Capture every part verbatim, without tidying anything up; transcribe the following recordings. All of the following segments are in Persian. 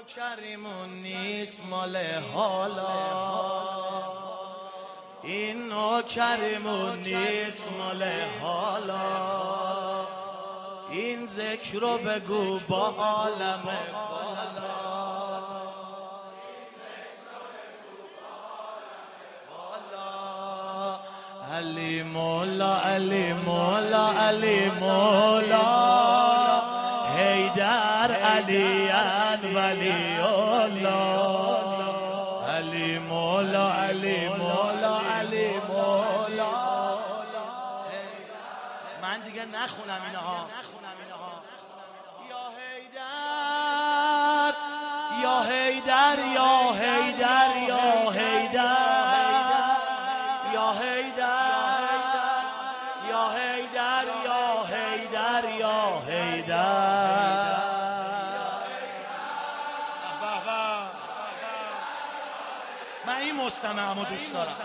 نوکریمون نیست مال حالا، این نوکریمون نیست مال حالا، این ذکر رو بگو با عالم بالا. علی مولا علی مولا علی مولا حیدر علی ولی الله. علی مولا علی مولا علی مولا. من دیگه نخونم اینها. یا حیدر یا حیدر یا حیدر یا حیدر یا حیدر یا حیدر یا حیدر یا حیدر. من این مستمعمو دوست دارم.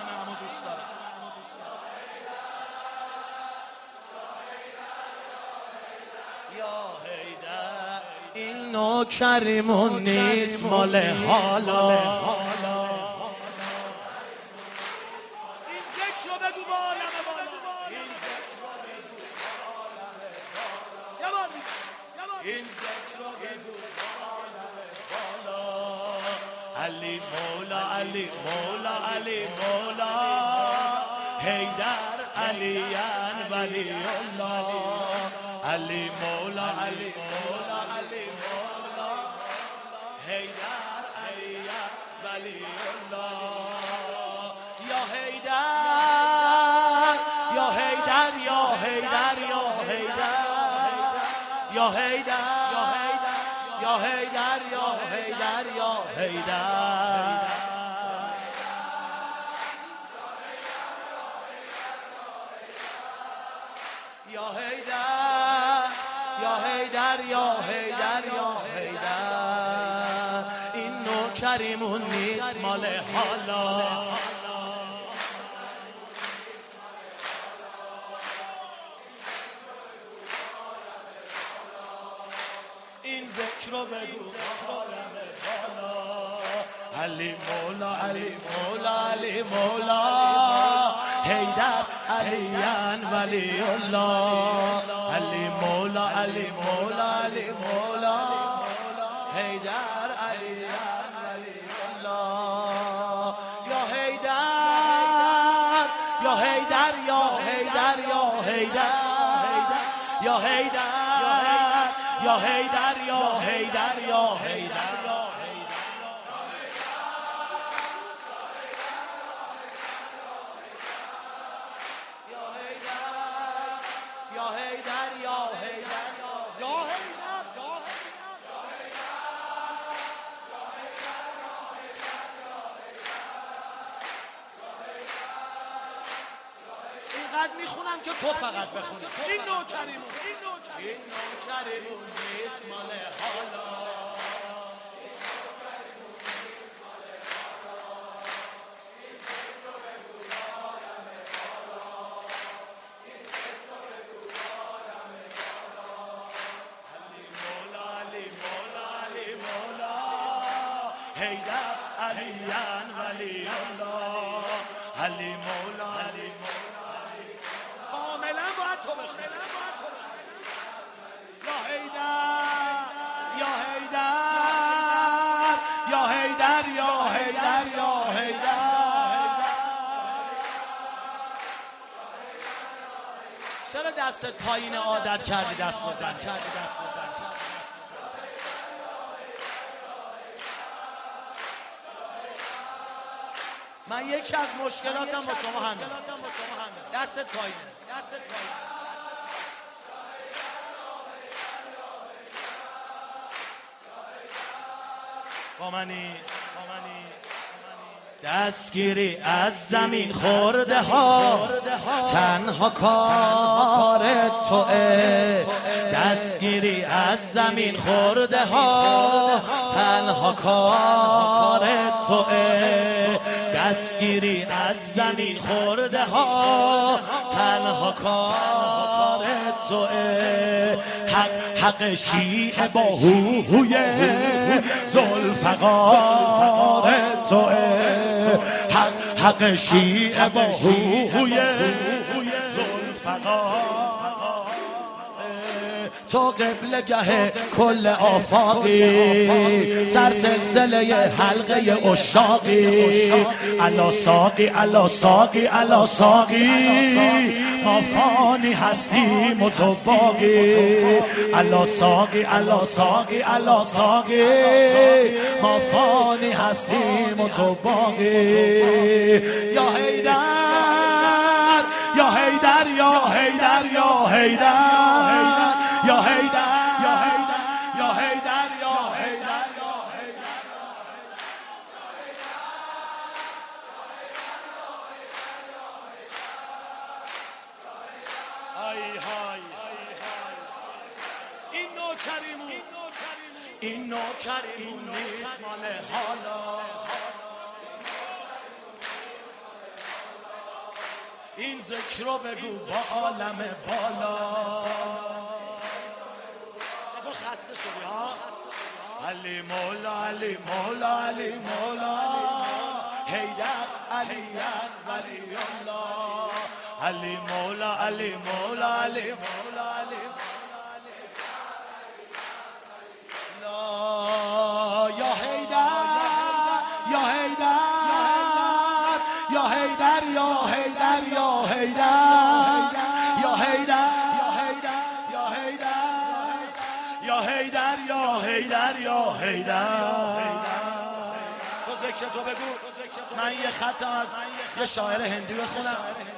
یا حیدر این نوکریمون نیست مال حالا، این ذکر رو بگو با عالم بالا، این ذکر رو بگو با عالم بالا. علی مولا علی مولا علی مولا حیدر علی ولی الله. علی مولا علی مولا علی مولا حیدر علی ولی الله. یا حیدر یا حیدر یا حیدر یا حیدر یا حیدر یا حیدر یا حیدر یا حیدر. یا حیدر یا حیدر یا حیدر یا حیدر این نوکریمون نیست مال حالا، این ذکر رو بگو عالم بالا. علی مولا علی مولا علی مولا حیدر علی ولی الله. علی مولا علی مولا علی مولا حیدر علی ولی الله. یا حیدر یا حیدر یا حیدر یا حیدر یا حیدر یا حیدر یا حیدر یا حیدر. یا حیدر یا حیدر یا حیدر اینقدر میخونم که تو فقط بخونی. این نوکریمون این نوکریمون نیست مال حالا، حیدر علی ولی الله. علی مولا علی مولا کاملا باید تو بخونی. یا حیدر یا حیدر یا حیدر یا حیدر یا حیدر. چرا دستت پایین عادت کردی دست بزن کردی دست بزن من یکی از مشکلاتم با شما همه دستت پایینه. با منی دستگیری از زمین خورده ها تنها کار توئه. دستگیری از زمین خورده ها تنها کار توئه. دستگیری از زمین خورده ها تنها کار توئه. حق حق شیعه با هوی زلف ذوالفقار توه، حق حق شیعه با هوی ذوالفقار تو قبله گه کل آفاقی، سر سلسله حلقه اشاقی، الا ساقی الا ساقی الا ساقی، ما فانی هستیم و تو باقی، الا ساقی الا ساقی الا ساقی، ما فانی هستیم و تو باقی. یا حیدر یا حیدر یا حیدر یا حیدر یا حیدر یا حیدر یا حیدر یا حیدر یا حیدر. آی های این نوکریمون این نوکریمون نیست مال حالا، این ذکر رو بگو با عالم بالا. خسته شدی ها؟ علی مولا علی مولا علی مولا حیدر علی ولی الله، علی مولا علی مولا علی مولا علی مولا. یا حیدر یا حیدر یا حیدر یا حیدر یا حیدر یا حیدر یا حیدر یا حیدر یا حیدر. تو ذکر تو بگو، من یه خطم از یه شاعر هندی بخونم.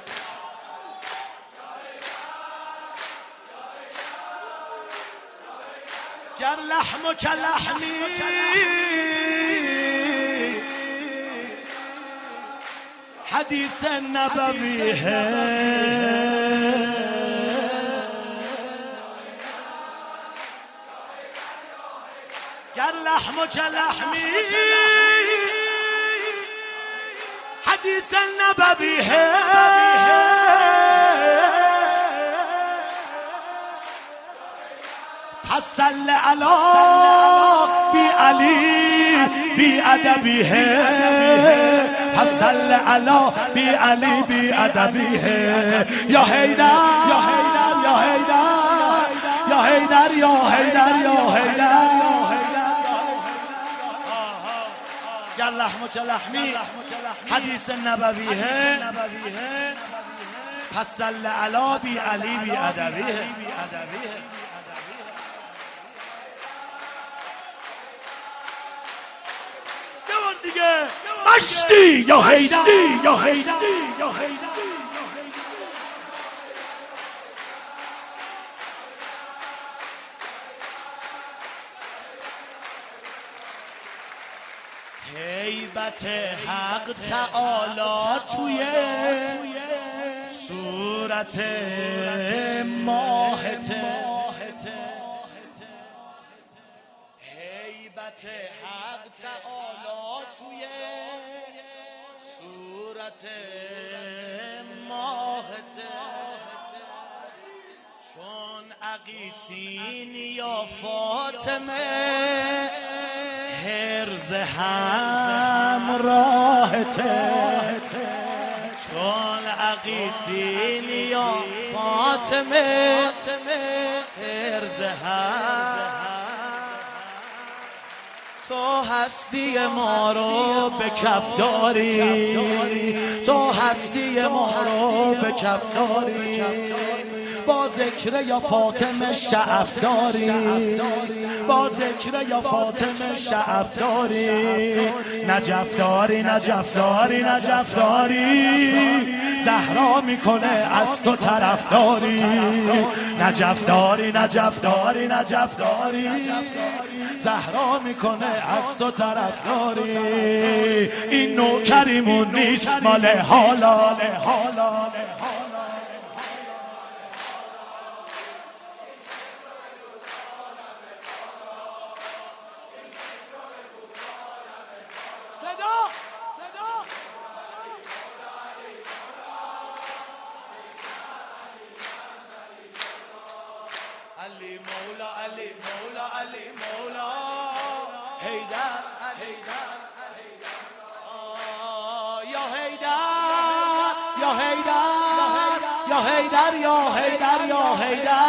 گر لحم و کلحمی حدیث نبوی ہے، گر لحم و کلحمی حدیث نبوی ہے، پس صل علی بی علی بی ادبی ہے، پس صل علی بی علی بی ادبی ہے. یا حیدر یا حیدر یا حیدر یا حیدر یا حیدر یا حیدر. گر لحم و کلحمی حدیث نبوی ہے، پس صل علی بی علی بی ادبی ہے. دیگه مشتی یا حیدر یا حیدر یا حیدر. هیبت حق تعالی توی صورت ماهته، هیبت حق تعالی توی صورت ماهته، چون عقیسین یا فاطمه هرز همراهته، چون عقیسین یا فاطمه هرز هم. تو هستی ما رو به کف داری، تو هستی ما رو به کف داری، با ذکر یا فاطمه شعف داری، با ذکر یا فاطمه شعف داری، نجف داری نجف داری نجف داری، زهرا میکنه از تو طرف داری، نجف داری نجف داری نجف داری، زهرا میکنه از تو طرف داری. این نوکریمون نیست مال حالا، علی مولا علی مولا علی مولا حیدر یا حیدر یا حیدر یا حیدر یا حیدر یا حیدر